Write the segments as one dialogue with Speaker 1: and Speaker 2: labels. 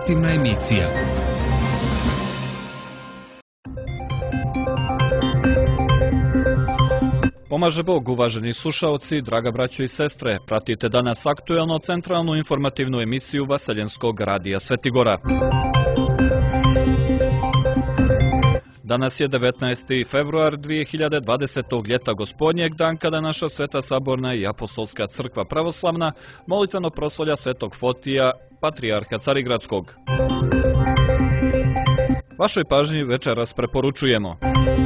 Speaker 1: informativna emisija. Pomaže Bog, uvaženi slušaoci, draga braćo i sestre. Pratite danas aktuelno centralnu informativnu emisiju Vaseljenskog radija Svetigora. Danas je 19. februar 2020. ljeta gospodnjeg, dan kada naša Sveta Saborna i Apostolska crkva pravoslavna molitveno proslavlja Svetog Fotija, patrijarha Carigradskog. Vašoj pažnji večeras preporučujemo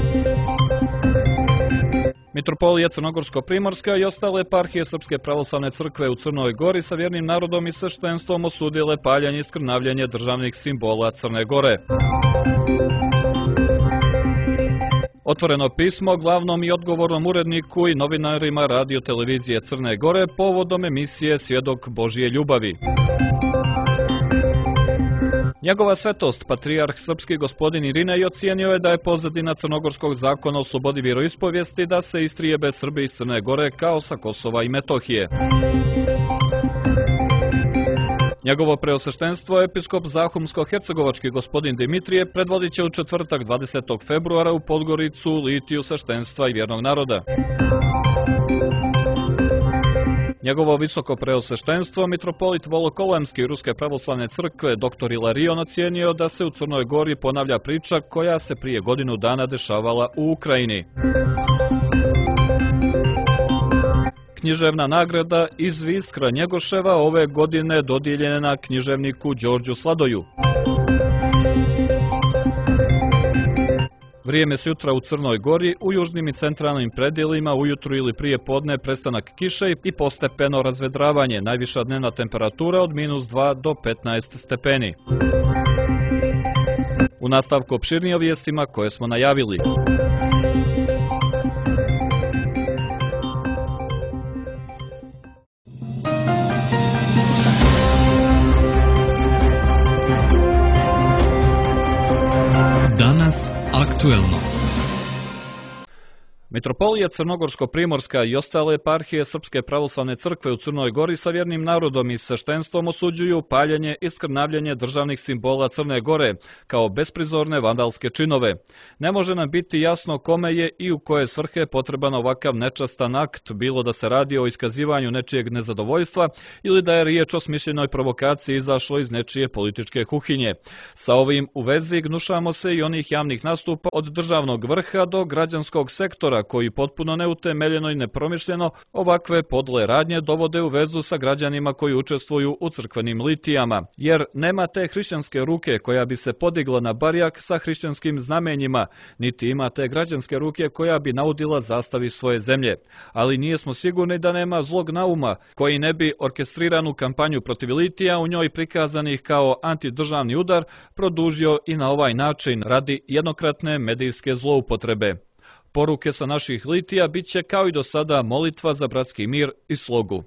Speaker 1: Mitropolija Crnogorsko-Primorska i ostale eparhije Srpske pravoslavne crkve u Crnoj Gori sa vjernim narodom i sveštenstvom osudile paljanje i skrnavljanje državnih simbola Crne Gore. Otvoreno pismo glavnom i odgovornom uredniku i novinarima radio televizije Crne Gore povodom emisije Svjedok Božje ljubavi. Njegova svetost, patrijarh srpski gospodin Irinej, ocijenio je da je pozadina crnogorskog zakona o slobodi vjeroispovijesti da se istrijebe Srbi iz Crne Gore kao sa Kosova i Metohije. Njegovo preosveštenstvo, episkop Zahumsko-hercegovački gospodin Dimitrije, predvodit će u četvrtak 20. februara u Podgoricu litiju sveštenstva i vjernog naroda. Njegovo visoko preosveštenstvo, mitropolit Volokolemski Ruske pravoslavne crkve dr. Ilarion ocijenio da se u Crnoj Gori ponavlja priča koja se prije godinu dana dešavala u Ukrajini. Književna nagrada iz Viskra Njegoševa ove godine dodijeljena književniku Đorđu Sladoju. Vrijeme se jutra u Crnoj Gori, u južnim i centralnim predjelima ujutru ili prije podne prestanak kiše i postepeno razvedravanje, najviša dnevna temperatura od -2 do 15 stepeni. U nastavku opširnije o vijestima koje smo najavili. Danas aktuelno. Mitropolija Crnogorsko-Primorska i ostale eparhije Srpske pravoslavne crkve u Crnoj Gori sa vjernim narodom i sveštenstvom osuđuju paljenje i skrnavljanje državnih simbola Crne Gore kao besprizorne vandalske činove. Ne može nam biti jasno kome je i u koje svrhe potreban ovakav nečastan akt, bilo da se radi o iskazivanju nečijeg nezadovoljstva ili da je riječ o smišljenoj provokaciji izašlo iz nečije političke kuhinje. Sa ovim u vezi gnušamo se i onih javnih nastupa od državnog vrha do građanskog sektora koji potpuno neutemeljeno i nepromišljeno ovakve podle radnje dovode u vezu sa građanima koji učestvuju u crkvenim litijama. Jer nema te hrišćanske ruke koja bi se podigla na barjak sa hrišćanskim znamenjima, niti ima te građanske ruke koja bi naudila zastavi svoje zemlje. Ali nijesmo sigurni da nema zlog nauma koji ne bi orkestriranu kampanju protiv litija u njoj prikazanih kao antidržavni udar produžio i na ovaj način radi jednokratne medijske zloupotrebe. Poruke sa naših litija bit će kao i do sada molitva za bratski mir i slogu.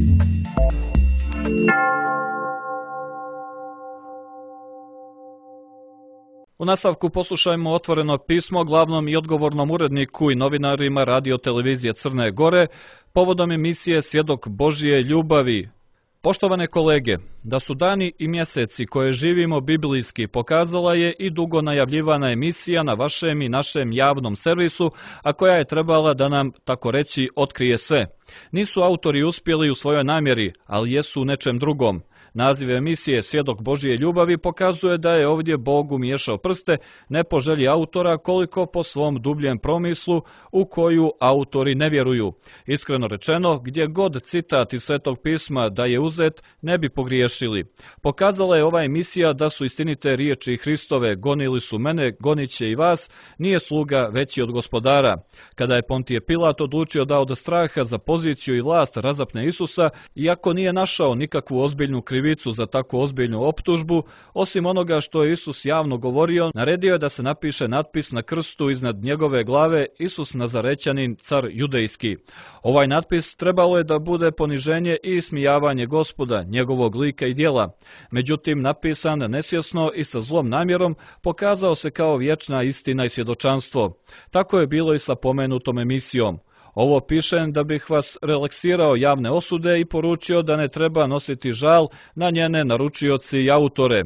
Speaker 1: U nastavku poslušajmo otvoreno pismo glavnom i odgovornom uredniku i novinarima radio televizije Crne Gore povodom emisije Svjedok Božje ljubavi. Poštovane kolege, da su dani i mjeseci koje živimo biblijski pokazala je i dugo najavljivana emisija na vašem i našem javnom servisu, a koja je trebala da nam, tako reći, otkrije sve. Nisu autori uspjeli u svojoj namjeri, ali jesu u nečem drugom. Naziv emisije Svjedok Božje ljubavi pokazuje da je ovdje Bog umiješao prste ne po želji autora koliko po svom dubljem promislu u koju autori ne vjeruju. Iskreno rečeno, gdje god citat iz Svetog pisma da je uzet, ne bi pogriješili. Pokazala je ova emisija da su istinite riječi Hristove, gonili su mene, gonit će i vas, nije sluga veći od gospodara. Kada je Pontije Pilat odlučio da od straha za poziciju i vlast razapne Isusa, iako nije našao nikakvu ozbiljnu krivicu za takvu ozbiljnu optužbu, osim onoga što je Isus javno govorio, naredio je da se napiše natpis na krstu iznad njegove glave Isus Nazarećanin, car judejski. Ovaj natpis trebalo je da bude poniženje i ismijavanje Gospoda, njegovog lika i djela. Međutim, napisan nesvjesno i sa zlom namjerom, pokazao se kao vječna istina i svjedočanstvo. Tako je bilo i sa pomenutom emisijom. Ovo pišem da bih vas relaksirao javne osude i poručio da ne treba nositi žal na njene naručioci i autore.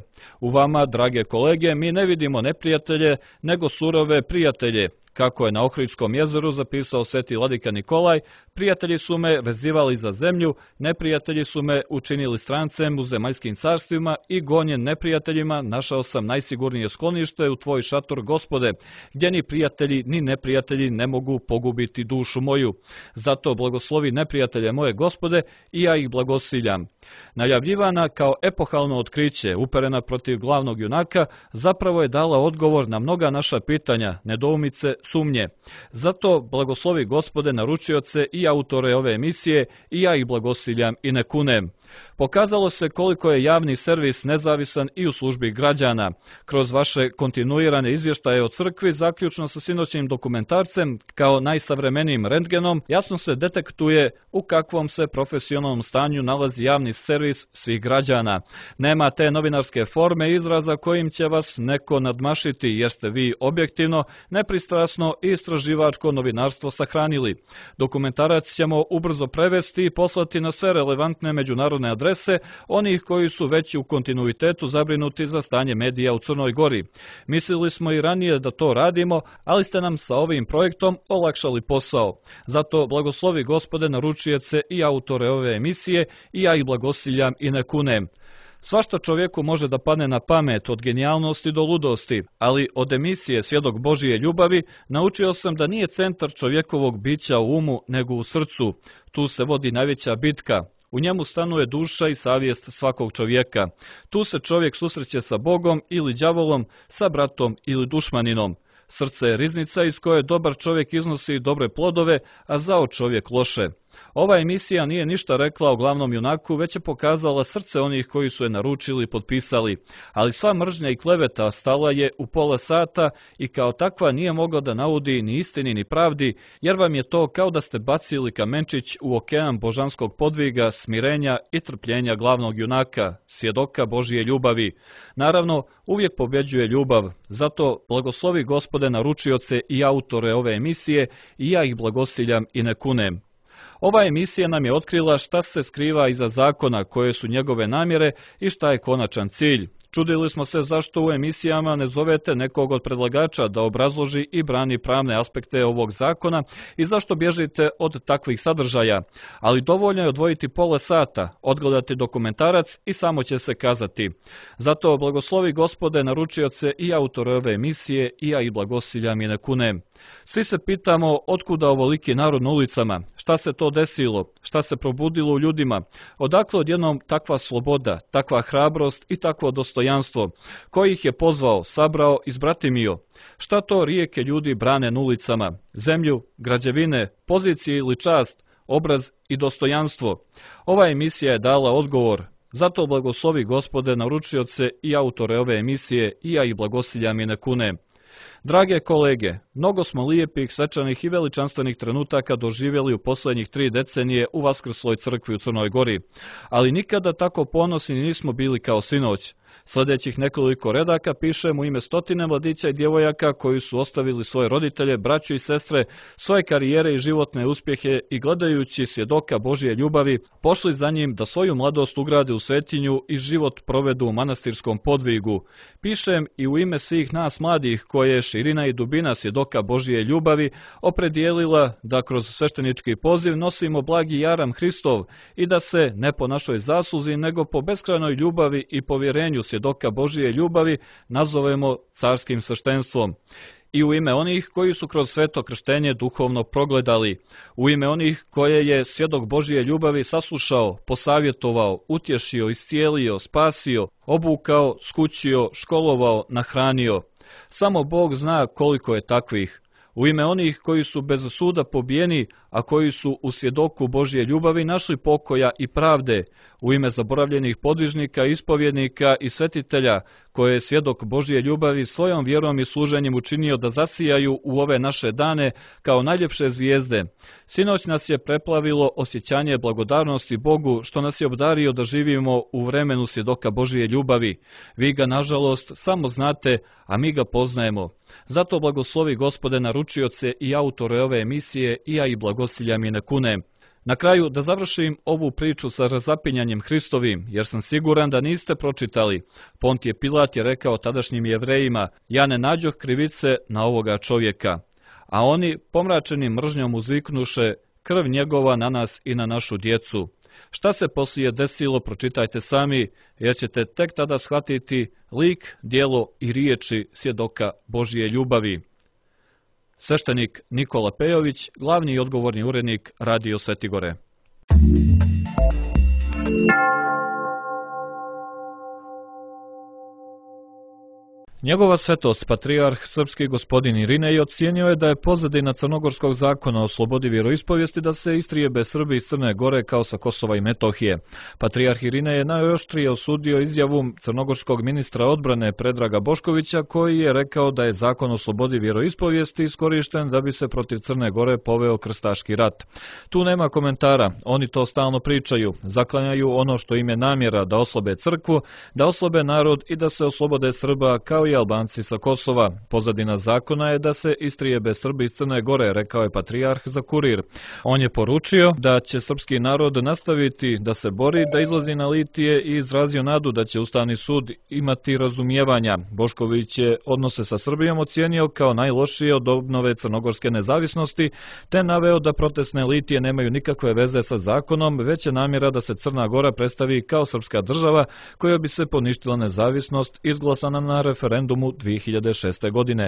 Speaker 1: U vama, drage kolege, mi ne vidimo neprijatelje, nego surove prijatelje. Kako je na Ohridskom jezeru zapisao sveti vladika Nikolaj, prijatelji su me vezivali za zemlju, neprijatelji su me učinili strancem u zemaljskim carstvima i gonjen neprijateljima našao sam najsigurnije sklonište u tvoj šator, Gospode, gdje ni prijatelji ni neprijatelji ne mogu pogubiti dušu moju. Zato blagoslovi neprijatelje moje, Gospode, i ja ih blagosiljam. Najavljivana kao epohalno otkriće, uperena protiv glavnog junaka, zapravo je dala odgovor na mnoga naša pitanja, nedoumice, sumnje. Zato blagoslovi, Gospode, naručioce i autore ove emisije, i ja ih blagosiljam i ne kunem. Pokazalo se koliko je javni servis nezavisan i u službi građana. Kroz vaše kontinuirane izvještaje o crkvi, zaključno sa sinoćnim dokumentarcem, kao najsavremenijim rentgenom, jasno se detektuje u kakvom se profesionalnom stanju nalazi javni servis svih građana. Nema te novinarske forme izraza kojim će vas neko nadmašiti, jer ste vi objektivno, nepristrasno i istraživačko novinarstvo sahranili. Dokumentarac ćemo ubrzo prevesti i poslati na sve relevantne međunarodne adrese onih koji su već u kontinuitetu zabrinuti za stanje medija u Crnoj Gori. Mislili smo i ranije da to radimo, ali ste nam sa ovim projektom olakšali posao. Zato blagoslovi, Gospode, naručioce i autore ove emisije, i ja ih blagosiljam i ne kunem. Svašta čovjeku može da padne na pamet, od genijalnosti do ludosti, ali od emisije Svjedok Božije ljubavi naučio sam da nije centar čovjekovog bića u umu, nego u srcu. Tu se vodi najveća bitka. U njemu stanuje duša i savjest svakog čovjeka. Tu se čovjek susreće sa Bogom ili đavolom, sa bratom ili dušmaninom. Srce je riznica iz koje dobar čovjek iznosi dobre plodove, a zao čovjek loše. Ova emisija nije ništa rekla o glavnom junaku, već je pokazala srce onih koji su je naručili i potpisali. Ali sva mržnja i kleveta stala je u pola sata i kao takva nije mogla da naudi ni istini ni pravdi, jer vam je to kao da ste bacili kamenčić u okean božanskog podviga, smirenja i trpljenja glavnog junaka, svjedoka Božije ljubavi. Naravno, uvijek pobjeđuje ljubav, zato blagoslovi, Gospode, naručioce i autore ove emisije, i ja ih blagosiljam i ne kunem. Ova emisija nam je otkrila šta se skriva iza zakona, koje su njegove namjere i šta je konačan cilj. Čudili smo se zašto u emisijama ne zovete nekog od predlagača da obrazloži i brani pravne aspekte ovog zakona i zašto bježite od takvih sadržaja. Ali dovoljno je odvojiti pola sata, odgledati dokumentarac i samo će se kazati. Zato blagoslovi, Gospode, naručioce i autore ove emisije, i ja ih blagosiljam i ne kunem. Svi se pitamo otkuda ovoliki narod na ulicama, šta se to desilo, šta se probudilo u ljudima, odakle odjednom takva sloboda, takva hrabrost i takvo dostojanstvo, koji ih je pozvao, sabrao i zbratimio. Šta to rijeke ljudi brane na ulicama, zemlju, građevine, pozicije ili čast, obraz i dostojanstvo. Ova emisija je dala odgovor. Zato blagoslovi, Gospode, naručioce i autore ove emisije, i ja ih blagosiljam i ne kunem. Drage kolege, mnogo smo lijepih, svečanih i veličanstvenih trenutaka doživjeli u posljednjih 3 decenije u Vaskrsloj crkvi u Crnoj Gori, ali nikada tako ponosni nismo bili kao sinoć. Sljedećih nekoliko redaka pišem u ime stotine mladića i djevojaka koji su ostavili svoje roditelje, braću i sestre, svoje karijere i životne uspjehe i gledajući svjedoka Božje ljubavi, pošli za njim da svoju mladost ugrade u svetinju i život provedu u manastirskom podvigu. Pišem i u ime svih nas mladih koje je širina i dubina svjedoka Božje ljubavi opredijelila da kroz sveštenički poziv nosimo blagi jaram Hristov i da se ne po našoj zasluzi nego po beskrajnoj ljubavi i povjerenju svjedoka Božje ljubavi nazovemo carskim sveštenstvom. I u ime onih koji su kroz sveto krštenje duhovno progledali, u ime onih koje je svjedok Božje ljubavi saslušao, posavjetovao, utješio, iscijelio, spasio, obukao, skućio, školovao, nahranio. Samo Bog zna koliko je takvih. U ime onih koji su bez suda pobijeni, a koji su u svjedoku Božje ljubavi našli pokoja i pravde, u ime zaboravljenih podvižnika, ispovjednika i svetitelja, koje je svjedok Božje ljubavi svojom vjerom i služenjem učinio da zasijaju u ove naše dane kao najljepše zvijezde. Sinoć nas je preplavilo osjećanje blagodarnosti Bogu što nas je obdario da živimo u vremenu svjedoka Božje ljubavi. Vi ga, nažalost, samo znate, a mi ga poznajemo. Zato blagoslovi, Gospode, naručioce i autore ove emisije, i ja ih blagosiljam i ne kunem. Na kraju da završim ovu priču sa razapinjanjem Hristovim, jer sam siguran da niste pročitali. Pontije Pilat je rekao tadašnjim Jevrejima: ja ne nađoh krivice na ovoga čovjeka. A oni, pomračeni mržnjom, uzviknuše: krv njegova na nas i na našu djecu. Šta se poslije desilo, pročitajte sami, jer ćete tek tada shvatiti lik, djelo i riječi svjedoka Božje ljubavi. Sveštenik Nikola Pejović, glavni i odgovorni urednik Radio Sveti Gore. Njegova svetost, patrijarh srpski gospodin Irinej, ocijenio je da je pozadina crnogorskog zakona o slobodi vjeroispovijesti da se istrijebe Srbi iz Crne Gore kao sa Kosova i Metohije. Patrijarh Irinej je najoštrije osudio izjavu crnogorskog ministra odbrane Predraga Boškovića, koji je rekao da je zakon o slobodi vjeroispovijesti iskorišten da bi se protiv Crne Gore poveo krstaški rat. Tu nema komentara, oni to stalno pričaju, zaklanjaju ono što im je namjera, da oslabe crkvu, da oslabe narod i da se oslobode Srba kao i Albanci sa Kosova. Pozadina zakona je da se istrijebe Srbi iz Crne Gore, rekao je patrijarh za Kurir. On je poručio da će srpski narod nastaviti da se bori, da izlazi na litije i izrazio nadu da će Ustavni sud imati razumijevanja. Bošković je odnose sa Srbijom ocijenio kao najlošije od obnove crnogorske nezavisnosti, te naveo da protestne litije nemaju nikakve veze sa zakonom, već je namjera da se Crna Gora predstavi kao srpska država koja bi se poništila nezavisnost izglasana na referendumu 2006. godine.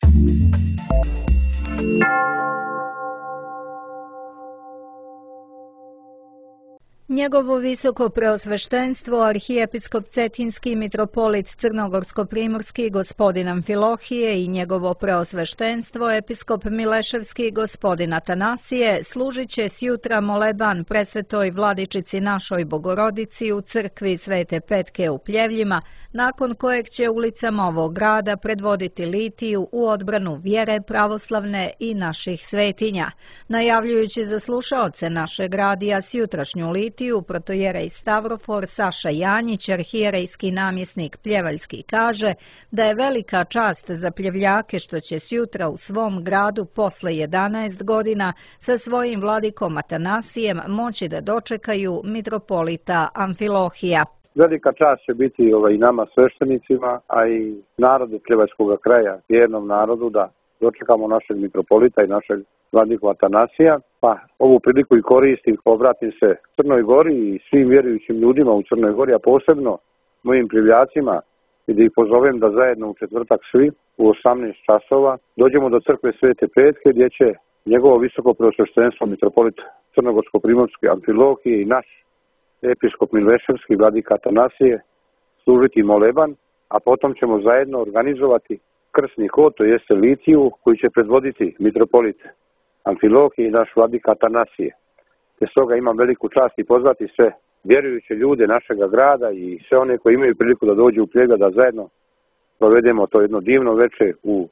Speaker 2: Njegovo visoko preosveštenstvo, arhijepiskop Cetinski mitropolit Crnogorsko-primorski gospodin Amfilohije i njegovo preosveštenstvo, episkop Mileševski gospodin Atanasije, služit će sjutra moleban presvetoj vladičici našoj Bogorodici u crkvi Svete Petke u Pljevljima, nakon kojeg će ulicama ovog grada predvoditi litiju u odbranu vjere pravoslavne i naših svetinja. Najavljujući za slušaoce našeg radija sjutrašnju litiju, protojerej Stavrofor Saša Janjić, arhijerejski namjesnik Pljevaljski, kaže da je velika čast za Pljevljake što će sjutra u svom gradu posle 11 godina sa svojim vladikom Atanasijem moći da dočekaju mitropolita Amfilohija.
Speaker 3: Velika čast će biti i nama sveštenicima, a i narodu Pljevaljskog kraja, vjernom narodu, da dočekamo našeg mitropolita i našeg vladiku Atanasija. Pa ovu priliku i koristim, obratim se Crnoj Gori i svim vjerujućim ljudima u Crnoj Gori, a posebno mojim Pljevljacima, i da ih pozovem da zajedno u četvrtak svi u 18 časova dođemo do crkve Svete Petke, gdje će njegovo visoko preosveštenstvo mitropolit Crnogorsko-primorski Amfilohije i naš episkop Mileševski vladika Atanasije služiti moleban, a potom ćemo zajedno organizovati krsni hod, to jeste litiju, koji će predvoditi mitropolit Amfilohije i naš vladika Atanasije. Te stoga imam veliku čast i pozvati sve vjerujuće ljude našega grada i sve one koji imaju priliku da dođu u Pljevlja, da zajedno provedemo to jedno divno večer u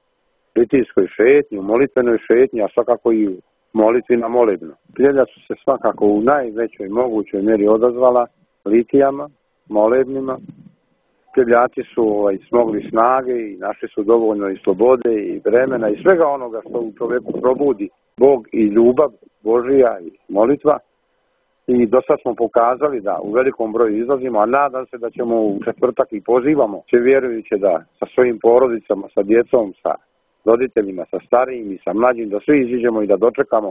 Speaker 3: litijskoj šetnji, u molitvenoj šetnji, a svakako i u molitvi na molebno. Pljevlja su se svakako u najvećoj mogućoj mjeri odazvala litijama, molebnima. Pljevljaci su smogli snage i našli su dovoljno i slobode i vremena i svega onoga što u čovjeku probudi Bog i ljubav Božija i molitva. I do sad smo pokazali da u velikom broju izlazimo, a nadam se da ćemo u četvrtak i pozivamo sve vjerujuće da sa svojim porodicama, sa djecom, sa roditeljima, sa starijim i sa mlađim, da svi iziđemo i da dočekamo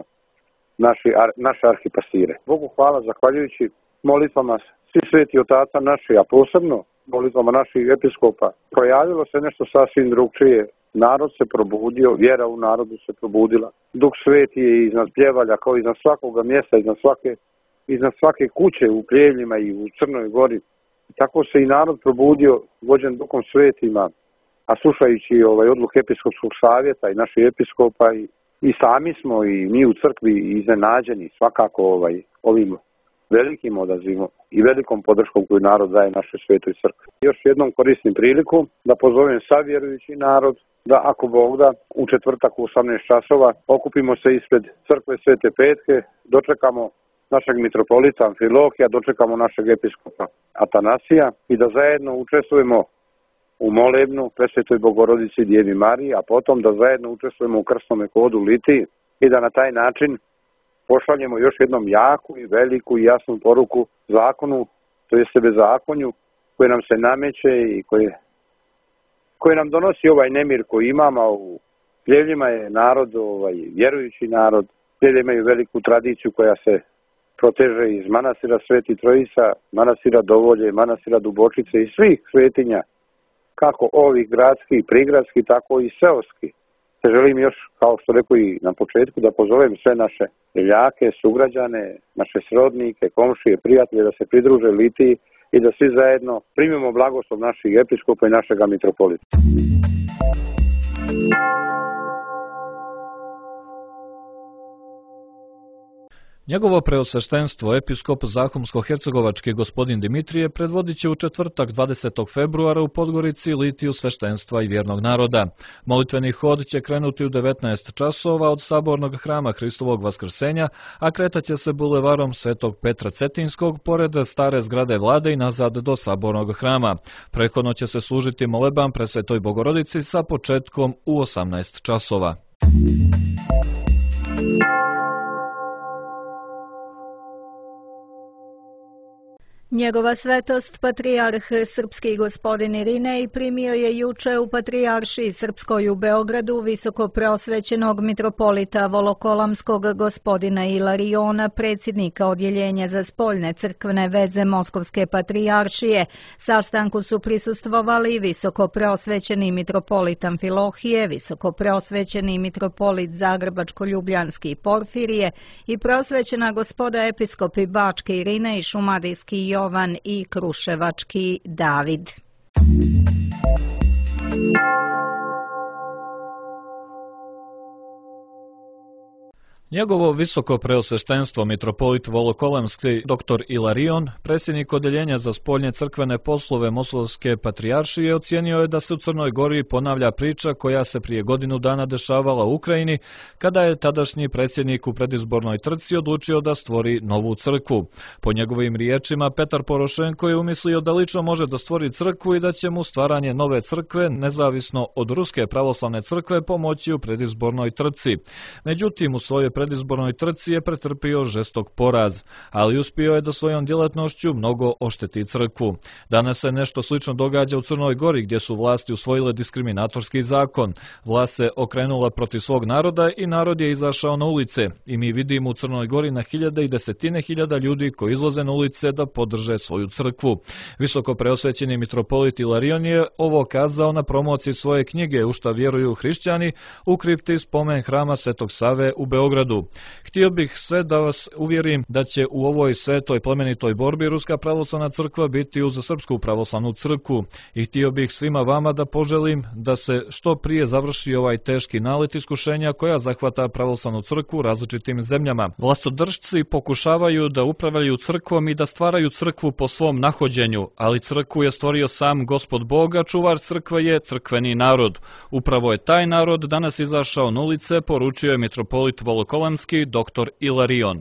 Speaker 3: naše arhipastire. Bogu hvala, zahvaljujući molitvama svih sveti otaca naši, a posebno molitvama naših episkopa, projavilo se nešto sasvim drugčije. Narod se probudio, vjera u narodu se probudila. Duh Sveti je iznad Pljevalja, kao iznad svakoga mjesta, iznad svake kuće u Pljevljima i u Crnoj Gori. Tako se i narod probudio, vođen Duhom Svetima, a slušajući odluke episkopskog savjeta i naših episkopa i sami smo i mi u crkvi iznenađeni svakako ovim velikim odazivom i velikom podrškom koju narod daje našoj svetoj crkvi. Još jednom koristim priliku da pozovem savjerujući narod da ako Bog da u četvrtak u 18 časova okupimo se ispred crkve Svete Petke, dočekamo našeg mitropolita Amfilohija, dočekamo našeg episkopa Atanasija i da zajedno učestvujemo u molebnu Presvetoj Bogorodici Djevi Mariji, a potom da zajedno učestvujemo u krsnom hodu litiji i da na taj način pošaljemo još jednom jaku i veliku i jasnu poruku zakonu, to jeste bezakonju, koje nam se nameće i koje nam donosi ovaj nemir koji imamo. U Pljevljima je narod, vjerujući narod. Pljevlje imaju veliku tradiciju koja se proteže iz manastira Sveti Trojica, manastira Dovolje, manastira Dubočice i svih svetinja, kako ovih gradskih, prigradskih, tako i seoskih. Te želim još, kao što rekao i na početku, da pozovem sve naše seljake, sugrađane, naše srodnike, komšije, prijatelje da se pridruže litiji i da svi zajedno primimo blagoslov naših episkopa i našega mitropolita.
Speaker 1: Njegovo preosveštenstvo, episkop Zahumsko-Hercegovački gospodin Dimitrije, predvodit će u četvrtak 20. februara u Podgorici litiju sveštenstva i vjernog naroda. Molitveni hod će krenuti u 19 časova od Sabornog hrama Hristovog Vaskrsenja, a kretaće se bulevarom Svetog Petra Cetinskog pored stare zgrade vlade i nazad do Sabornog hrama. Prethodno će se služiti moleban Presvetoj Bogorodici sa početkom u 18 časova.
Speaker 2: Njegova svetost, patrijarh srpski gospodin Irinej, primio je juče u Patrijaršiji Srpskoj u Beogradu visoko preosvećenog mitropolita Volokolamskog gospodina Ilariona, predsjednika Odjeljenja za spoljne crkvene veze Moskovske patrijaršije. Sastanku su prisustvovali visoko preosvećeni mitropolit Amfilohije, visoko preosvećeni mitropolit Zagrebačko-Ljubljanski Porfirije i preosvećena gospoda episkopi Bački Irinej, Šumadijski Jovan i Kruševački David.
Speaker 1: Njegovo visoko preosveštenstvo mitropolit Volokolamski dr. Ilarion, predsjednik Odjeljenja za spoljne crkvene poslove Moskovske patrijaršije, ocijenio je da se u Crnoj Gori ponavlja priča koja se prije godinu dana dešavala u Ukrajini, kada je tadašnji predsjednik u predizbornoj trci odlučio da stvori novu crkvu. Po njegovim riječima, Petar Porošenko je umislio da lično može da stvori crkvu i da će mu stvaranje nove crkve, nezavisno od Ruske pravoslavne crkve, pomoći u predizbornoj trci. Međutim, u svojoj predizbornoj trci je pretrpio žestok poraz, ali uspio je da svojom djelatnošću mnogo ošteti crkvu. Danas se nešto slično događa u Crnoj Gori, gdje su vlasti usvojile diskriminatorski zakon. Vlast se okrenula protiv svog naroda i narod je izašao na ulice. I mi vidimo u Crnoj Gori na hiljade i desetine hiljada ljudi koji izlaze na ulice da podrže svoju crkvu. Visoko preosvećeni mitropolit Ilarion je ovo kazao na promociji svoje knjige U šta vjeruju hrišćani u kripti spomen hrama Svetog Save u Beogradu. Htio bih sve da vas uvjerim da će u ovoj svetoj plemenitoj borbi Ruska pravoslavna crkva biti uz Srpsku pravoslavnu crkvu i htio bih svima vama da poželim da se što prije završi ovaj teški nalet iskušenja koja zahvata pravoslavnu crkvu u različitim zemljama. Vlastodržci pokušavaju da upravljaju crkvom i da stvaraju crkvu po svom nahođenju, ali crkvu je stvorio sam Gospod Bog, a čuvar crkve je crkveni narod. Upravo je taj narod danas izašao na ulice, poručio je mitropolit Volokolamski dr. Ilarion.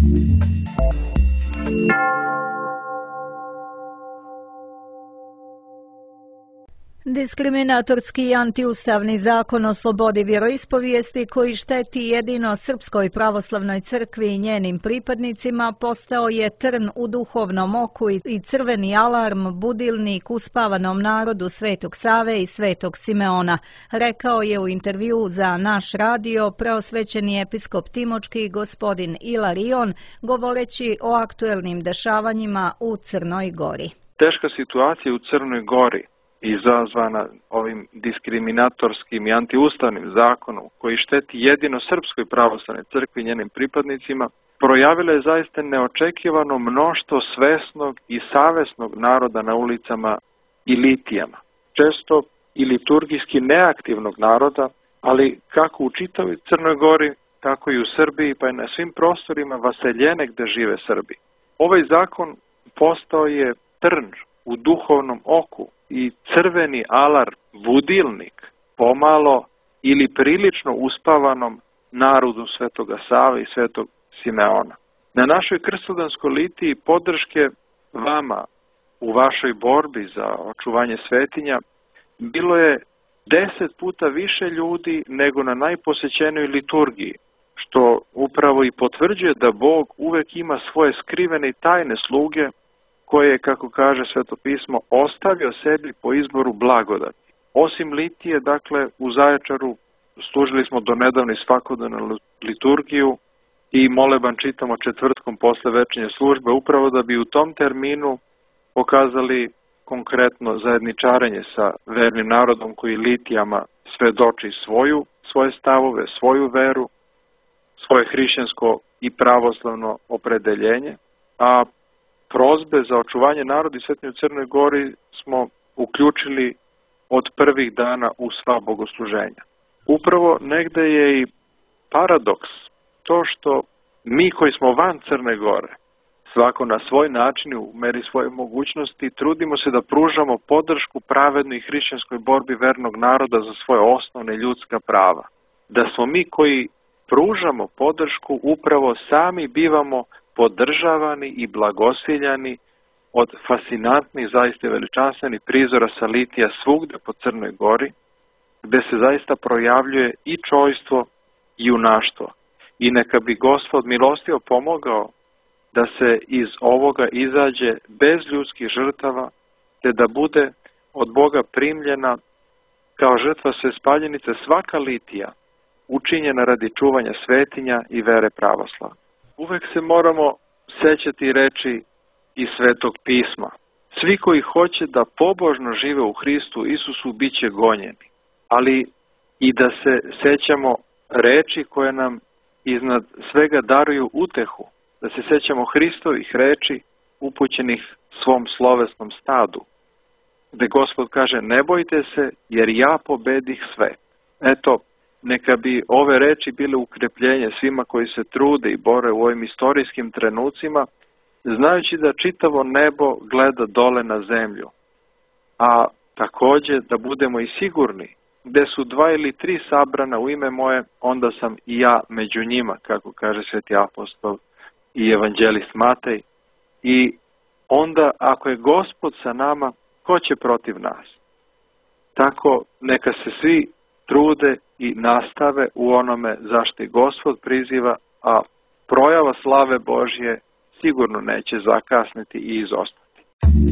Speaker 2: Diskriminatorski i antiustavni zakon o slobodi vjeroispovijesti koji šteti jedino Srpskoj pravoslavnoj crkvi i njenim pripadnicima postao je trn u duhovnom oku i crveni alarm, budilnik uspavanom narodu Svetog Save i Svetog Simeona, rekao je u intervju za naš radio preosvećeni episkop Timočki gospodin Ilarion, govoreći o aktuelnim dešavanjima u Crnoj Gori.
Speaker 4: Teška situacija u Crnoj Gori, izazvana ovim diskriminatorskim i antiustavnim zakonom koji šteti jedino Srpskoj pravoslavnoj crkvi i njenim pripadnicima, projavilo je zaista neočekivano mnoštvo svesnog i savesnog naroda na ulicama i litijama. Često i liturgijski neaktivnog naroda, ali kako u čitavoj Crnoj Gori, tako i u Srbiji, pa i na svim prostorima vaseljene gde žive Srbi. Ovaj zakon postao je trn u duhovnom oku i crveni alarm, budilnik, pomalo ili prilično uspavanom narodu Svetoga Save i Svetog Simeona. Na našoj krstodanskoj litiji podrške vama u vašoj borbi za očuvanje svetinja bilo je 10 puta više ljudi nego na najposećenoj liturgiji, što upravo i potvrđuje da Bog uvek ima svoje skrivene i tajne sluge koje, kako kaže Sveto pismo, ostavio sebi po izboru blagodati. Osim litije, dakle, u Zaječaru služili smo do nedavno svakodnevnu liturgiju i moleban čitamo četvrtkom posle večernje službe, upravo da bi u tom terminu pokazali konkretno zajedničarenje sa vernim narodom koji litijama svedoči svoje stavove, svoju veru, svoje hrišćansko i pravoslavno opredeljenje, a prozbe za očuvanje naroda i svetinje u Crnoj Gori smo uključili od prvih dana u sva bogosluženja. Upravo negde je i paradoks to što mi koji smo van Crne Gore, svako na svoj način u meri svoje mogućnosti, trudimo se da pružamo podršku pravednoj i hrišćanskoj borbi vernog naroda za svoje osnovne ljudska prava. Da smo mi koji pružamo podršku upravo sami bivamo podržavani i blagosiljani od fascinantnih, zaista veličanstvenih prizora sa litija svugde po Crnoj Gori, gde se zaista projavljuje i čojstvo i junaštvo. I neka bi Gospod milostivo pomogao da se iz ovoga izađe bez ljudskih žrtava, te da bude od Boga primljena kao žrtva svespaljenice svaka litija, učinjena radi čuvanja svetinja i vere pravoslavne. Uvek se moramo sećati reči iz Svetog pisma. Svi koji hoće da pobožno žive u Hristu Isusu biće gonjeni, ali i da se sećamo reči koje nam iznad svega daruju utehu, da se sećamo Hristovih reči upućenih svom slovesnom stadu, gde Gospod kaže: ne bojte se, jer ja pobedih sve. Eto, neka bi ove reči bile ukrepljenje svima koji se trude i bore u ovim istorijskim trenucima, znajući da čitavo nebo gleda dole na zemlju, a takođe da budemo i sigurni, gde su 2 ili 3 sabrana u ime moje, onda sam i ja među njima, kako kaže sveti apostol i evanđelist Matej. I onda, ako je Gospod sa nama, ko će protiv nas? Tako neka se svi trude i nastave u onome zašto i Gospod priziva, a projava slave Božje sigurno neće zakasniti i izostati.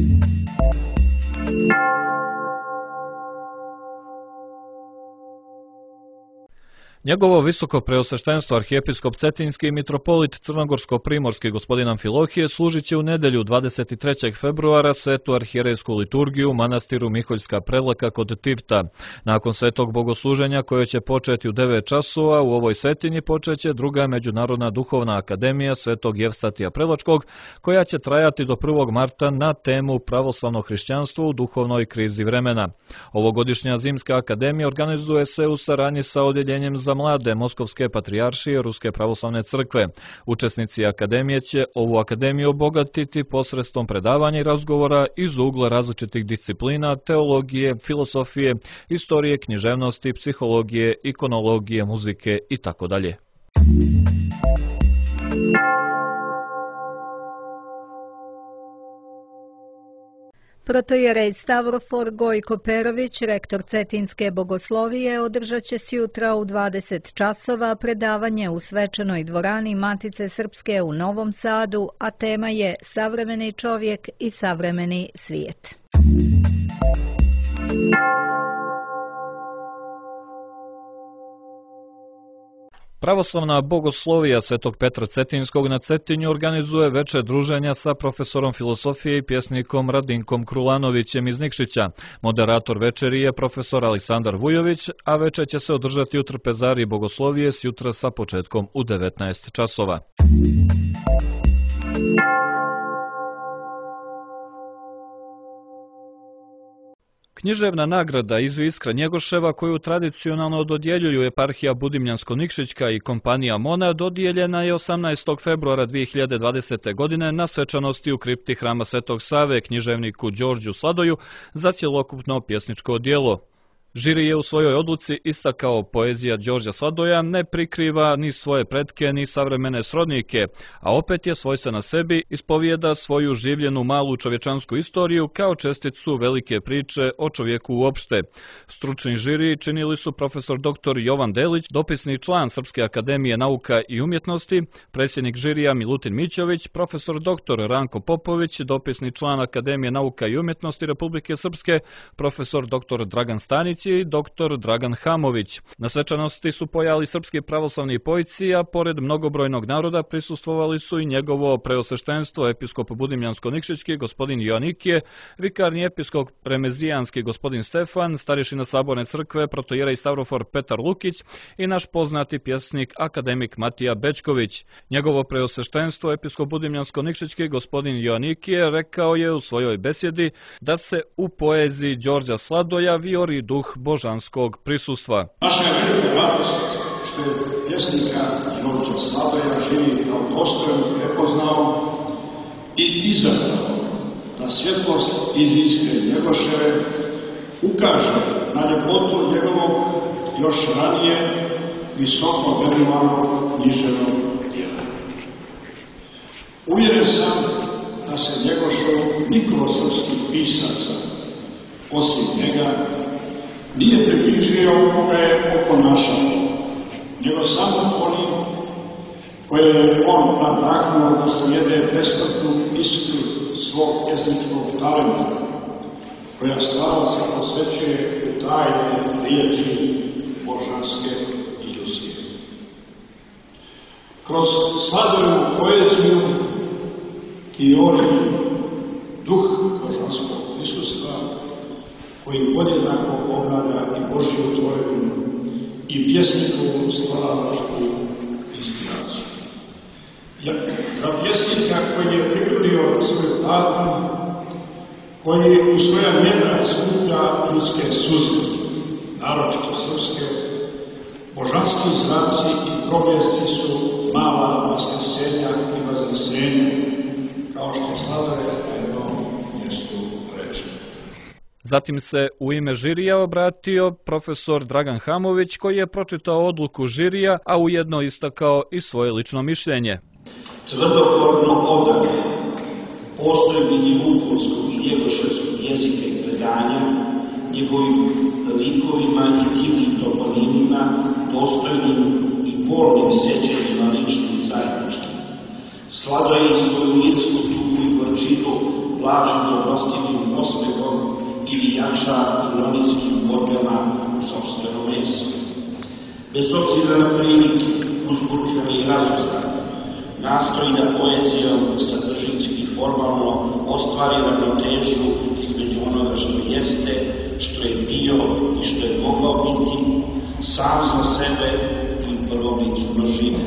Speaker 1: Njegovo visoko preosveštenstvo arhijepiskop Cetinski i mitropolit Crnogorsko-primorski gospodin Amfilohije služit će u nedelju 23. februara svetu arhijerejsku liturgiju u manastiru Miholjska Prelaka kod Tivta. Nakon svetog bogosluženja koje će početi u 9 časova, u ovoj svetinji počeće druga međunarodna duhovna akademija svetog Jevstatija Prelačkog, koja će trajati do 1. marta na temu pravoslavno hrišćanstvo u duhovnoj krizi vremena. Ovogodišnja zimska akademija organizuje se u saradnji sa odjeljenjem za mlade Moskovske patrijaršije Ruske pravoslavne crkve. Učesnici akademije će ovu akademiju obogatiti posredstvom predavanja i razgovora iz ugla različitih disciplina, teologije, filosofije, istorije, književnosti, psihologije, ikonologije, muzike itd.
Speaker 2: Protojerej Stavrofor Gojko Perović, rektor Cetinske bogoslovije, održat će sjutra u 20 časova predavanje u svečanoj dvorani Matice Srpske u Novom Sadu, a tema je Savremeni čovjek i savremeni svijet.
Speaker 1: Pravoslavna bogoslovija Svetog Petra Cetinskog na Cetinju organizuje veče druženja sa profesorom filosofije i pjesnikom Radinkom Krulanovićem iz Nikšića. Moderator večeri je profesor Aleksandar Vujović, a večer će se održati u trpezariji bogoslovije sjutra sa početkom u 19 časova. Književna nagrada Izvi Iskra Njegoševa, koju tradicionalno dodjeljuju eparhija Budimljansko-Nikšićka i kompanija Mona, dodijeljena je 18. februara 2020. godine na svečanosti u kripti Hrama Svetog Save književniku Đorđu Sladoju za cjelokupno pjesničko djelo. Žiri je u svojoj odluci istakao poezija Đorđa Sladoja ne prikriva ni svoje pretke ni savremene srodnike, a opet je svojstvena sebi ispovijeda svoju življenu malu čovječansku istoriju kao česticu velike priče o čovjeku uopšte. Stručni žiri činili su profesor dr. Jovan Delić, dopisni član Srpske akademije nauka i umjetnosti, predsjednik žirija Milutin Mićović, profesor dr. Ranko Popović, dopisni član Akademije nauka i umjetnosti Republike Srpske, profesor dr. Dragan Stanić i dr. Dragan Hamović. Na svečanosti su pojali srpski pravoslavni pojci, a pored mnogobrojnog naroda prisustvovali su i njegovo preosveštenstvo episkop Budimljansko-Nikšićki gospodin Joanikije, vikarni episkop Remezijanski gospodin Stefan, starješina Saborne crkve protojerej Stavrofor Petar Lukić i naš poznati pjesnik akademik Matija Bečković. Njegovo preosveštenstvo episkop Budimljansko-Nikšićki gospodin Joanikije rekao je u svojoj besjedi da se u poeziji Đorđa Sladoja vijori duh božanskog prisustva.
Speaker 5: Naša je velika radost što je pjesnika Đorđa Sladoja živi kao dostojan prepoznao i izabrao da svjetlost iz iskre Njegoševe ukaže na ljepotu njegovog još ranije visoko velimanog književnog djela. Uvjeren sam da se Njegošov niko od srpskih pisaca osim njega nije približio koga je oponašao, nego samo onim koje je on nadahnuo da slijede besplatnu iskru svog jezičkog talenta, koja stvarno se posvećuje u tajne riječi božanske iluzije. Kroz Sladojevu poeziju i oriju duh božanskog prisustva, koji podjednako obnavlja i Božju tvorevinu i pjesnikovu stvaralačku inspiraciju. Za pjesnika koji je prirodio svoj patnju, koji u svoja mjera skuplja ljudske suze, naročito srpske, božanski zraci i progljesci su mala vaskrsenja i vaznesenja, kao što Sladoje na jednom mjestu reče.
Speaker 1: Zatim se u ime žirija obratio profesor Dragan Hamović, koji je pročitao odluku žirija, a ujedno istakao i svoje lično mišljenje.
Speaker 6: Tvrdokorno odane postojbini vukovskog i njegoševskog jezika i predanja, njegovim likovima i divnim toponimima, dostojnim i bolnim sećanjima ličnim i zajedničkim. Sladoje i svoju lirsku tugu i gorčinu vlažu dobrostivim osmehom ili jača ironijskim borbama sopstveno mesto. Bez obzira na prilike, uzburkane i razuzdane, nastoji da poezijom sadržinski i formalno ostvari ravnotežu između onoga što jeste, što je bio i što je mogao biti, sam za sebe i prvobit množine.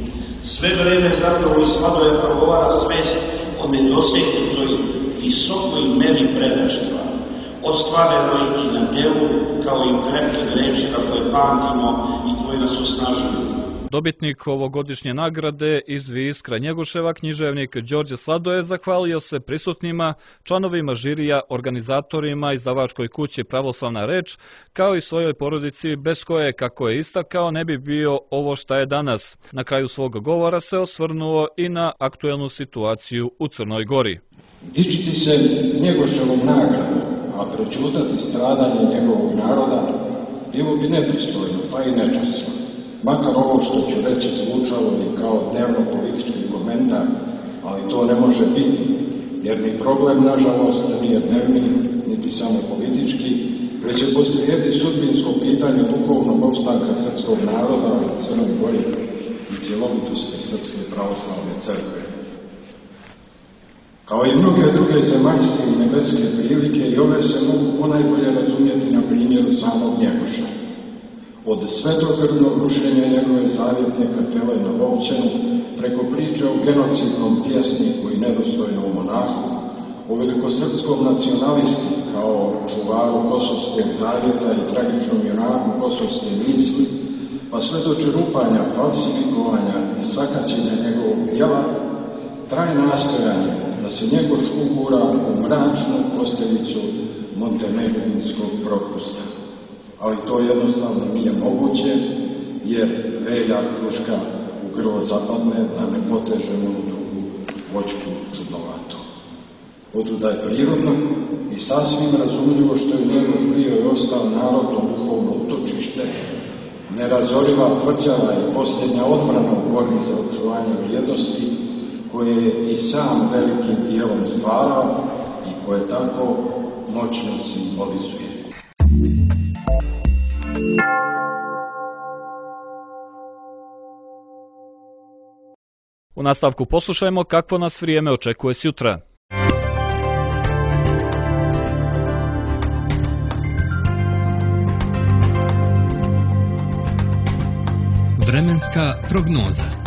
Speaker 6: Sve vreme zapravo i Sladoje progovara svest o nedosegnutoj visokoj meri predaštva, ostvarenoj i na delu, kao i krepkim rečima koje pamtimo i koje nas osnažuju.
Speaker 1: Dobitnik ovogodišnje nagrade iz Iskra Njegoševa, književnik Đorđe Sladoje, zahvalio se prisutnima, članovima žirija, organizatorima i izdavačkoj kući Pravoslavna reč, kao i svojoj porodici bez koje, kako je istakao, ne bi bio ovo šta je danas. Na kraju svog govora se osvrnuo i na aktuelnu situaciju u Crnoj Gori.
Speaker 5: Dičiti se Njegoševom nagradom, a prečutati stradanje njegovog naroda, bilo bi nepristojno, pa i nečasno. Makar ovo što ću reći zvučalo bi kao dnevno politički komentar, ali to ne može biti, jer ni problem, nažalost, nije dnevni, niti samo politički, već je poslijedi sudbinsko pitanje duhovnog opstanka srpskog naroda u Crnoj Gori i cjelovitosti Srpske pravoslavne crkve. Kao i mnoge druge zemaljske i nebeske prilike, i ove se mogu ponajbolje razumjeti na primjeru samog Njegoša. Od svetokrvnog rušenja njegove zavjetne kapele na Vovčanu, preko priče o genocidnom pjesniku i nedostojnom monahu, o velikosrpskom nacionalisti kao čuvaru Kosovskog zavjeta i tragičnom junaku kosovske misli, pa sve do čerupanja, falsifikovanja i sakaćenja njegovog djela, traje nastojanje da se Njegoš ugura u mračnu posteljicu montenegrinskog propusta. ali to jednostavno nije moguće, jer Velja kruška u grlo zapadne da ne potežemo u drugu voćku čudnovatu. Otuda je prirodno i sasvim razumljivo što je njegov bio i ostao narodno duhovno utočište, nerazoriva tvrđava i posljednja odbrana u borbi za očuvanje vrijednosti, koje je i sam velikim dijelom stvarao i koje tako moćno simbolizuje.
Speaker 1: U nastavku poslušajmo kakvo nas vrijeme očekuje sutra.
Speaker 7: Vremenska prognoza.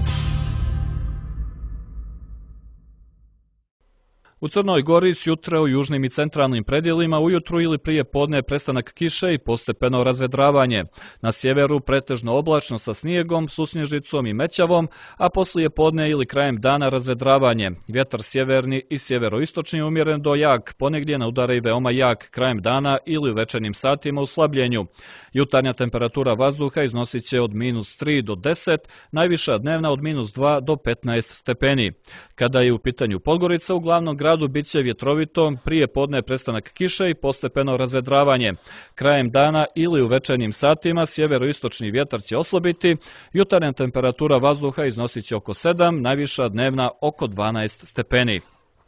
Speaker 1: U Crnoj Gori sjutra u južnim i centralnim predjelima ujutru ili prije podne prestanak kiše i postepeno razvedravanje. Na sjeveru pretežno oblačno sa snijegom, susnježicom i mećavom, a poslije podne ili krajem dana razvedravanje. Vjetar sjeverni i sjeveroistočni umjeren do jak, ponegdje na udare i veoma jak krajem dana ili u večernjim satima u slabljenju. Jutarnja temperatura vazduha iznosit će od -3 do 10, najviša dnevna od -2 do 15 stepeni. Kada je u pitanju Podgorica, u glavnom gradu bit će vjetrovito, prije podne prestanak kiše i postepeno razvedravanje. Krajem dana ili u večernjim satima sjeveroistočni vjetar će oslabiti, jutarnja temperatura vazduha iznosit će oko 7, najviša dnevna oko 12 stepeni.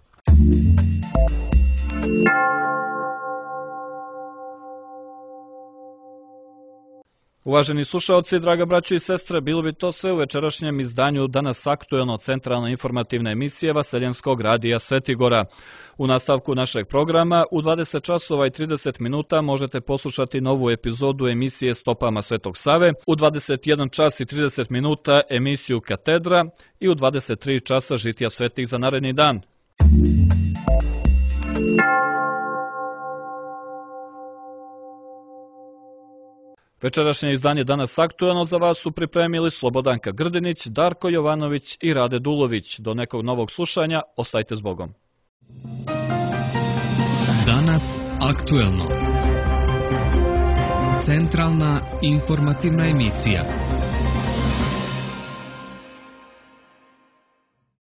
Speaker 1: Uvaženi slušaoci, draga braćo i sestre, bilo bi to sve u večerašnjem izdanju danas aktuelno centralne informativne emisije Vaseljenskog radija Svetigora. U nastavku našeg programa u 20 časova i 30 minuta možete poslušati novu epizodu emisije Stopama Svetog Save, u 21 čas i 30 minuta emisiju Katedra i u 23 časa Žitija svetih za naredni dan. Večerašnje izdanje danas aktuelno za vas su pripremili Slobodanka Grdinić, Darko Jovanović i Rade Dulović. Do nekog novog slušanja, ostajte s Bogom.
Speaker 7: Danas aktuelno. Centralna informativna emisija.